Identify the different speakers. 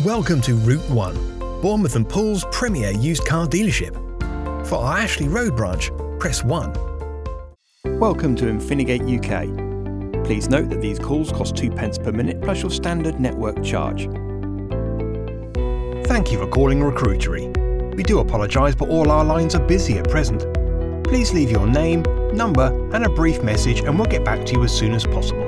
Speaker 1: Welcome to Route 1, Bournemouth and Pool's premier used car dealership. For our Ashley Road branch, press 1.
Speaker 2: Welcome to Infinigate UK. Please note that these calls cost 2p per minute plus your standard network charge.
Speaker 1: Thank you for calling Recruitery. We do apologise, but all our lines are busy at present. Please leave your name, number and a brief message and we'll get back to you as soon as possible.